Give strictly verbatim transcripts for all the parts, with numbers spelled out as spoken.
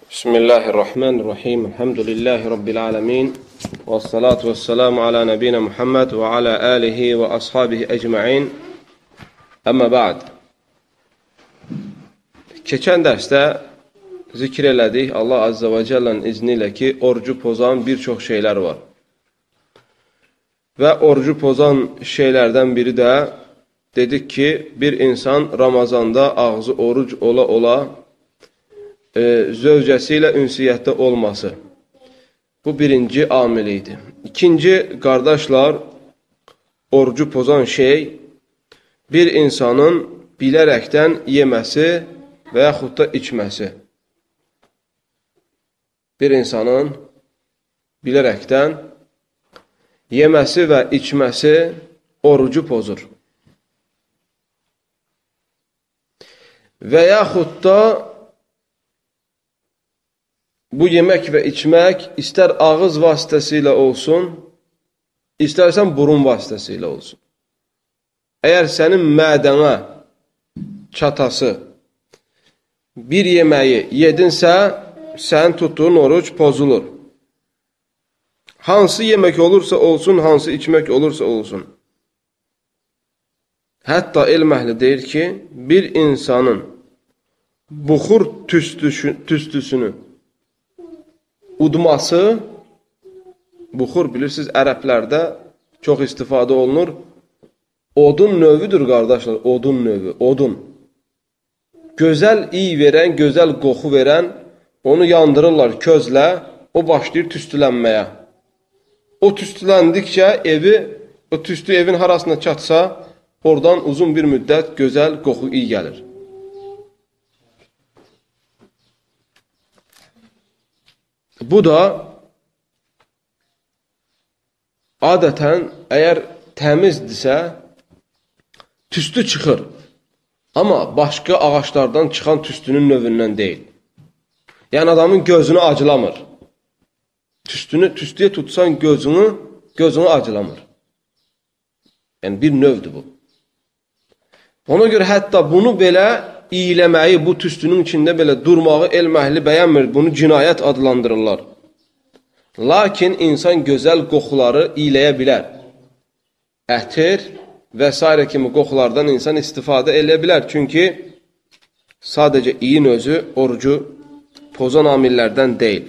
Bismillahirrahmanirrahim. Elhamdülillahi Rabbil alemin. Və salatu və selamu ala nəbiyina Muhammed və ala alihi və ashabihi əcma'in. Əmmə ba'd. Keçən dərsdə zikr elədik Allah Azza və Cəllənin izni ilə ki, orucu pozan bir çox şeylər var. Və orucu pozan şeylərdən biri də dedik ki, bir insan Ramazanda ağzı oruc ola ola e, zövcəsi ilə ünsiyyətdə olması. Bu birinci amili idi. İkinci, qardaşlar, orucu pozan şey bir insanın bilərəkdən yeməsi və yaxud da içməsi. Bir insanın bilərəkdən yeməsi və içməsi orucu pozur. Və yaxud da bu yemək və içmək istər ağız vasitəsilə olsun, istərsən burun vasitəsilə olsun. Əgər sənin mədənə çatası bir yeməyi yedinsə, sənin tutduğun oruc pozulur. Hansı yemək olursa olsun, hansı içmək olursa olsun. Hətta elm əhli deyir ki, bir insanın buxur tüstüsünü udması, buxur bilirsiniz, ərəblərdə çox istifadə olunur. Odun növüdür, qardaşlar, odun növü, odun. Gözəl iy verən, gözəl qoxu verən, onu yandırırlar közlə, o başlayır tüstülənməyə. O tüstüləndikcə evi, o tüstü evin harasına çatsa, oradan uzun bir müddət gözəl qoxu iy gəlir. Bu da adətən, əgər təmizdirsə, tüstü çıxır. Amma başqa ağaçlardan çıxan tüstünün növündən deyil. Yəni, adamın gözünü acılamır. Tüstünü, tüstüyə tutsan gözünü, gözünü acılamır. Yəni, bir növdür bu. Ona görə hətta bunu belə iyləməyi, bu tüstünün içində belə durmağı elm əhli bəyənmir, bunu cinayət adlandırırlar. Lakin insan gözəl qoxuları iyləyə bilər. Ətir və s. kimi qoxulardan insan istifadə edə bilər. Çünki sadəcə iyin özü orucu pozan amillərdən deyil.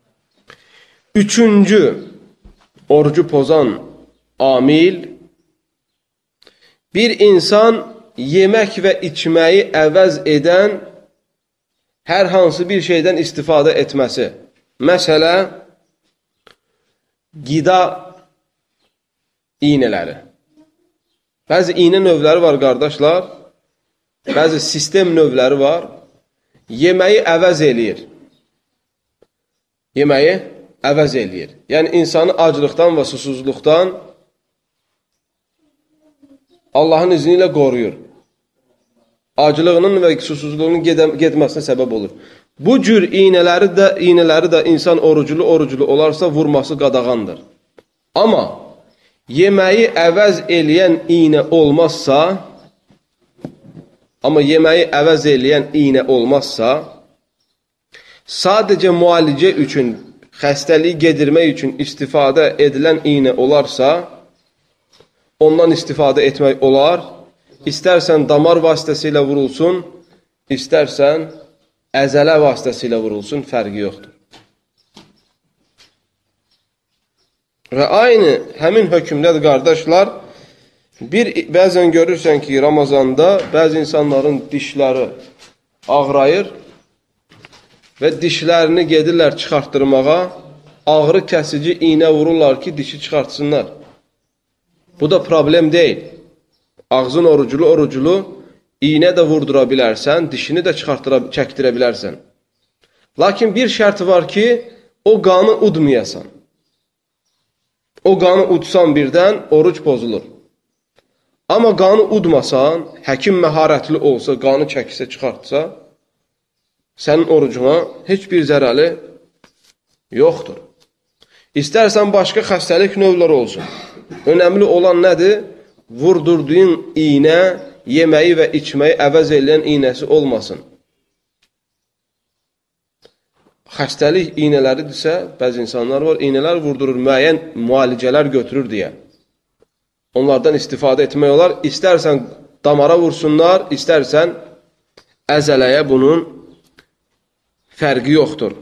Üçüncü orucu pozan amil, bir insan yemək və içməyi əvəz edən hər hansı bir şeydən istifadə etməsi. Məsələ, qida iynələri. Bəzi iynə növləri var, qardaşlar. Bəzi sistem növləri var. Yeməyi əvəz eləyir. Yeməyi əvəz eləyir. Yəni, insanı aclıqdan və susuzluqdan Allahın izni ilə qoruyur. Acılığının və susuzluğunun getməsinə səbəb olur. Bu cür iynələri də, iynələri də insan oruculu oruculu olarsa vurması qadağandır. Amma yeməyi əvəz eləyən iynə olmazsa, amma yeməyi əvəz eləyən iynə olmazsa, sadəcə müalicə üçün, xəstəliyi gedirmək üçün istifadə edilən iynə olarsa, ondan istifadə etmək olar. İstərsən damar vasitəsilə vurulsun, istərsən əzələ vasitəsilə vurulsun, fərqi yoxdur. Və aynı həmin hökmdədir, qardaşlar. Bir, bəzən görürsən ki, Ramazanda bəzi insanların dişləri ağrayır və dişlərini gedirlər çıxartdırmağa, ağrı kəsici iynə vururlar ki, dişi çıxartsınlar. Bu da problem deyil. Ağzın oruculu oruculu iynə də vurdura bilərsən, dişini də çıxartıra, çəkdirə bilərsən. Lakin bir şərti var ki, o qanı udmayasan. O qanı udsan birdən, oruc pozulur. Amma qanı udmasan, həkim məharətli olsa, qanı çəksə, çıxartsa, sənin orucuna heç bir zərəli yoxdur. İstərsən başqa xəstəlik növləri olsun. Önəmli olan nədir? Vurdurduğun iynə yeməyi və içməyi əvəz edən iynəsi olmasın. xəstəlik iynələridirsə, bəzi insanlar var, iynələr vurdurur, müəyyən müalicələr götürür deyə. Onlardan istifadə etmək olar. İstərsən damara vursunlar, istərsən əzələyə bunun fərqi yoxdur.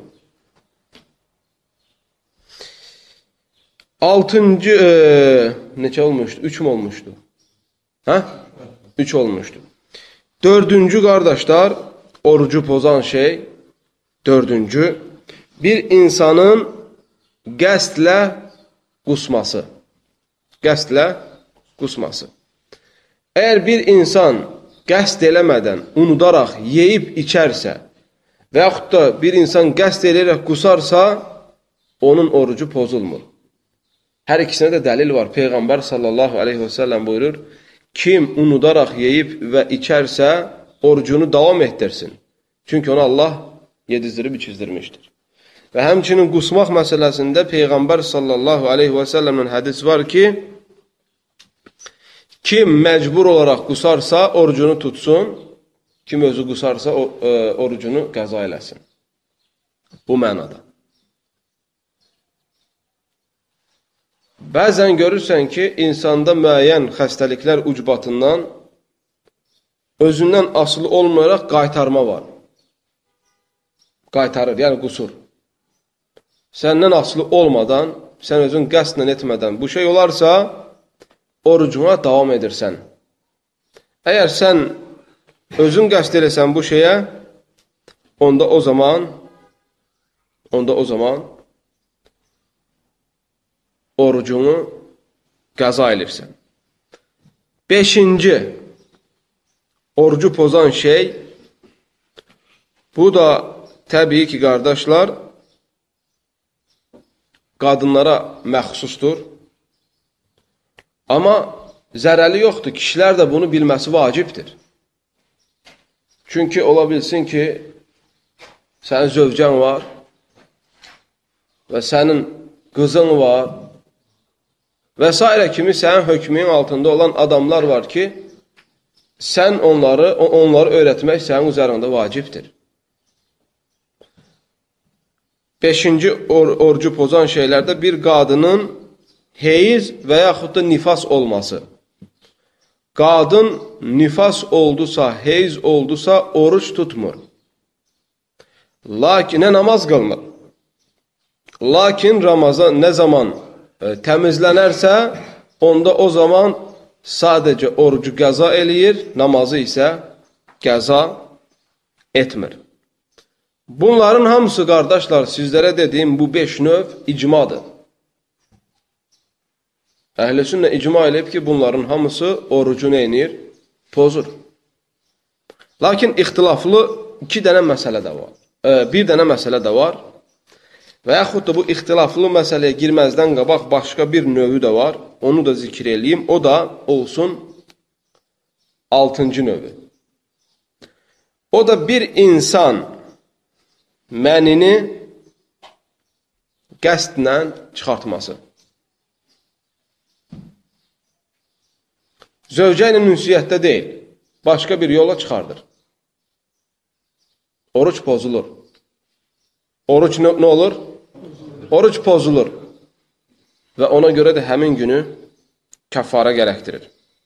Altıncı, e, neçə olmuşdu? Üç mü olmuşdu? Hə? Üç olmuşdu. Dördüncü, qardaşlar, orucu pozan şey, dördüncü, bir insanın qəsdlə qusması. Qəsdlə qusması. Əgər bir insan qəsd eləmədən, unudaraq yeyib içərsə və yaxud da bir insan qəsd eləyərək qusarsa, onun orucu pozulmur. Hər ikisinə də dəlil var. Peyğəmbər sallallahu aleyhi və səlləm buyurur, kim unudaraq yeyib və içərsə, orucunu davam etdirsin. Çünki onu Allah yedizdirib içizdirmişdir. Və həmçinin qusmaq məsələsində Peyğəmbər sallallahu aleyhi və səlləmin hədis var ki, kim məcbur olaraq qusarsa, orucunu tutsun, kim özü qusarsa, orucunu qəza eləsin. Bu mənada. Bəzən görürsən ki, insanda müəyyən xəstəliklər ucbatından özündən asılı olmayaraq qaytarma var. Qaytarır, yəni qusur. Səndən asılı olmadan, sən özün qəsdlə etmədən bu şey olarsa, orucuna davam edirsən. Əgər sən özün qəsd eləsən bu şeyə, onda o zaman onda o zaman orucunu qəza edirsən. Beşinci, orucu pozan şey, bu da təbii ki, qardaşlar, qadınlara məxsusdur. Amma zərəli yoxdur, kişilər də bunu bilməsi vacibdir. Çünki ola bilsin ki, sənin zövcən var və sənin qızın var və s. kimi sənin hökmün altında olan adamlar var ki, sən onları, onları öyrətmək sənin üzərində vacibdir. Beşinci or orucu pozan şeylərdə bir qadının heyiz və yaxud da nifas olması. Qadın nifas oldusa, heyiz oldusa, oruç tutmur. Lakin, nə namaz qılmır. Lakin Ramazan nə zaman e, təmizlənərsə, onda o zaman sadəcə orucu qəza eləyir, namazı isə qəza etmir. Bunların hamısı, qardaşlar, sizlərə dediyim bu beş növ icmadır. Əhl-i sünnə icma eləyib ki, bunların hamısı orucu neynir? Pozur. Lakin ixtilaflı iki dənə məsələ də var. E, bir dənə məsələ də var. Və yaxud da bu ixtilaflı məsələyə girməzdən qabaq başqa bir növü də var. Onu da zikr eləyim. O da olsun altıncı növü. O da bir insan mənini qəsdlə çıxartması. Zövcə ilə ünsiyyətdə deyil, başqa bir yola çıxardır. Oruç pozulur. Oruç nə, nə olur? Oruç pozulur. Və ona görə də həmin günü kəffara gərəkdirir.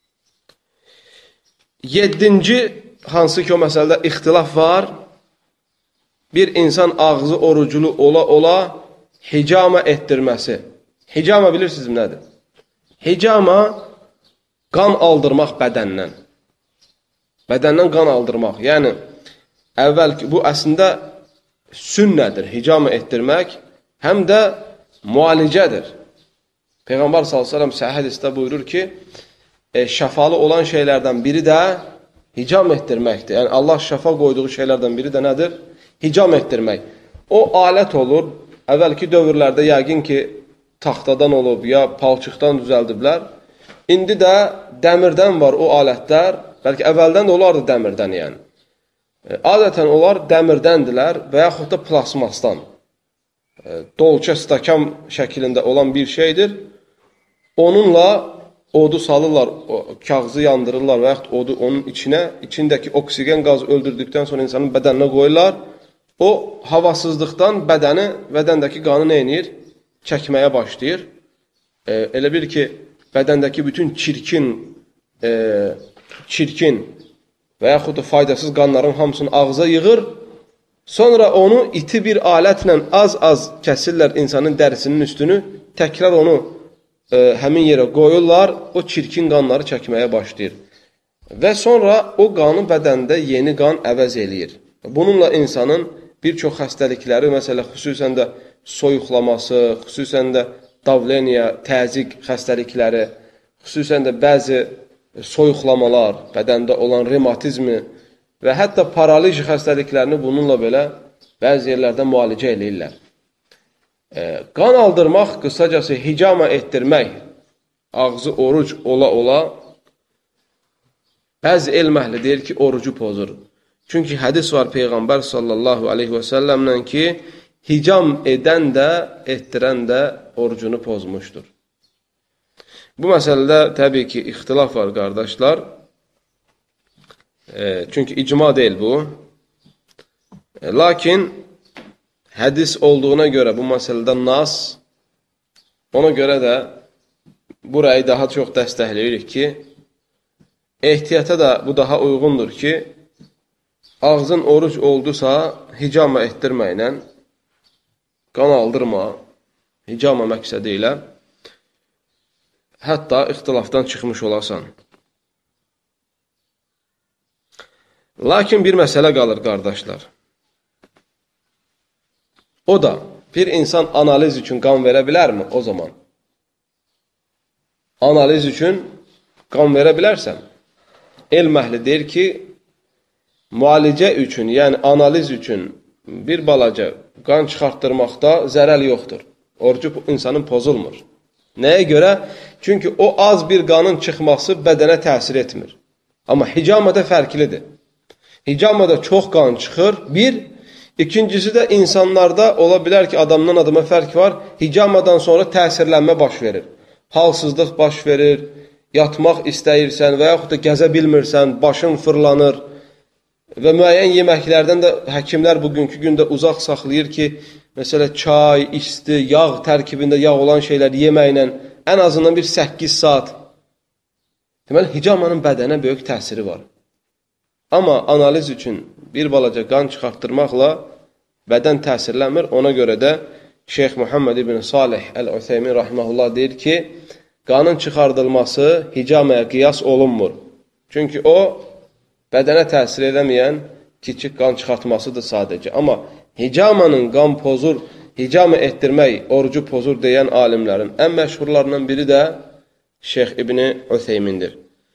Yeddinci, hansı ki o məsələdə ixtilaf var, bir insan ağzı oruculu ola-ola hicama etdirməsi. Hicama bilirsiniz nədir? Hicama qan aldırmaq bədəndən. Bədəndən qan aldırmaq. Yəni, əvvəl ki, bu əslində sünnədir, hicama etdirmək, həm də müalicədir. Peyğəmbər sallallahu əleyhi və səlləm səhih hədisdə buyurur ki, e, şəfalı olan şeylərdən biri də hicam etdirməkdir. Yəni, Allah şəfa qoyduğu şeylərdən biri də nədir? Hicam etdirmək. O alət olur, əvvəlki dövrlərdə yəqin ki, taxtadan olub, ya palçıqdan düzəldiblər. İndi də dəmirdən var o alətlər, bəlkə əvvəldən də olardı dəmirdən yəni. E, adətən onlar dəmirdəndilər və yaxud da plasmasdan. E, dolça stakan şəklində olan bir şeydir. Onunla odu salırlar, o, kağızı yandırırlar və yaxud odu onun içinə, içindəki oksigen qazı öldürdükdən sonra insanın bədəninə qoyurlar. o havasızlıqdan bədəni, bədəndəki qanı nə edir? Çəkməyə başlayır. E, elə bil ki, bədəndəki bütün çirkin, e, çirkin və yaxud da faydasız qanların hamısını ağza yığır. Sonra onu iti bir alətlə az-az kəsirlər insanın dərisinin üstünü, təkrar onu e, həmin yerə qoyurlar, o çirkin qanları çəkməyə başlayır. Və sonra o qanı bədəndə yeni qan əvəz eləyir. Bununla insanın bir çox xəstəlikləri, məsələn, xüsusən də soyuqlaması, xüsusən də davleniya, təzyiq xəstəlikləri, xüsusən də bəzi soyuqlamalar, bədəndə olan revmatizmi və hətta paraliz xəstəliklərini bununla belə bəzi yerlərdə müalicə eləyirlər. E, qan aldırmaq, qısacası hicama etdirmək, ağzı oruc ola-ola, bəzi elm əhli deyir ki, orucu pozur. Çünki hədis var Peyğəmbər sallallahu aleyhi və səlləmlə ki, hicam edən də, etdirən də orucunu pozmuşdur. Bu məsələdə təbii ki, ixtilaf var, qardaşlar. E, çünki icma deyil bu. E, lakin hədis olduğuna görə bu məsələdə nas, ona görə də burayı daha çox dəstəkləyirik ki, ehtiyata da bu daha uyğundur ki, ağzın oruc oldusa, hicama etdirməklə, qan aldırma, hicama məqsədi ilə, hətta ixtilafdan çıxmış olasan. Lakin bir məsələ qalır, qardaşlar. O da, bir insan analiz üçün qan verə bilərmi o zaman? Analiz üçün qan verə bilərsən. Elm əhli deyir ki, müalicə üçün, yəni analiz üçün bir balaca qan çıxartdırmaqda zərər yoxdur. Orucu insanın pozulmur. Nəyə görə? Çünki o az bir qanın çıxması bədənə təsir etmir. Amma hicamada fərqlidir. Hicamada çox qan çıxır, bir. İkincisi də insanlarda ola bilər ki, adamdan adama fərq var, hicamadan sonra təsirlənmə baş verir. Halsızlıq baş verir, yatmaq istəyirsən və yaxud da gəzə bilmirsən, başın fırlanır və müəyyən yeməklərdən də həkimlər bugünkü gündə uzaq saxlayır ki, məsələ çay, isti, yağ tərkibində yağ olan şeylər yeməklə ən azından bir səkkiz saat. Deməli, hicamanın bədənə böyük təsiri var. Amma analiz üçün bir balaca qan çıxartdırmaqla bədən təsirlənmir. Ona görə də Şeyx Muhammed ibn Salih Əl-Ütheymin rahimehullah deyir ki, qanın çıxardılması hicamaya qiyas olunmur. Çünki o, bədənə təsir eləməyən kiçik qan çıxartmasıdır sadəcə. Amma hicamanın qan pozur, hicama etdirmək, orucu pozur deyən alimlərin ən məşhurlarından biri də Şeyx İbn Ütheymindir.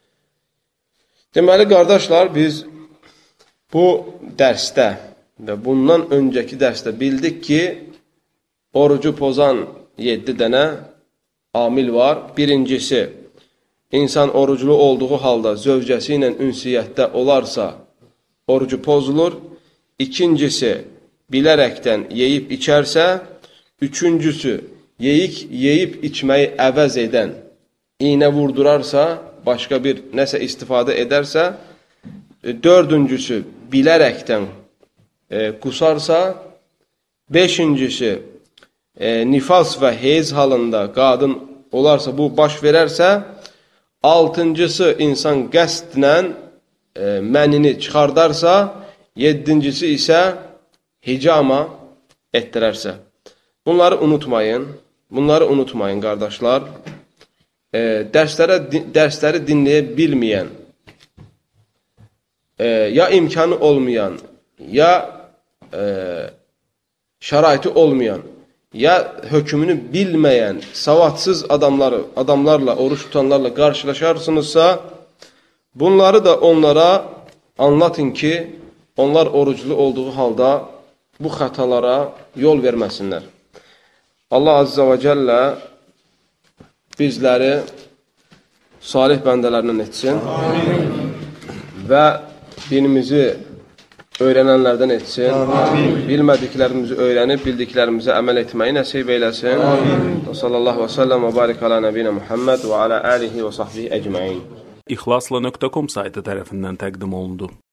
Deməli, qardaşlar, biz bu dərsdə və bundan öncəki dərsdə bildik ki, orucu pozan yeddi dənə amil var. Birincisi, insan oruclu olduğu halda zövcəsi ilə ünsiyyətdə olarsa, orucu pozulur. İkincisi, bilərəkdən yeyib içərsə. Üçüncüsü, yeyik, yeyib içməyi əvəz edən, iynə vurdurarsa, başqa bir nəsə istifadə edərsə. Dördüncüsü, bilərəkdən e, qusarsa. Beşincisi, e, nifas və heyz halında qadın olarsa, bu baş verərsə. Altıncısı, insan qəsdlə e, mənini çıxardarsa. Yeddincisi isə hicama etdirərsə. Bunları unutmayın. Bunları unutmayın, qardaşlar. E, dərslərə, dərsləri dinləyə bilməyən, e, ya imkanı olmayan, ya e, şəraiti olmayan, ya hökmünü bilməyən, savadsız adamları, adamlarla, oruç tutanlarla qarşılaşarsınızsa, bunları da onlara anlatın ki, onlar oruclu olduğu halda bu xətalara yol verməsinlər. Allah Azza və Cəllə bizləri salih bəndələrindən etsin. Amin. Və dinimizi öyrənənlərdən etsin. Amin. Bilmədiklərimizi öyrənib, bildiklərimizi əməl etməyi nəsib eyləsin. Amin. Sallallahu və səlləm və barik alə nəbiyyə Muhammed və alə əlihi və sahbihi əcməin. İxlasla nöqtə com saytı tərəfindən təqdim olundu.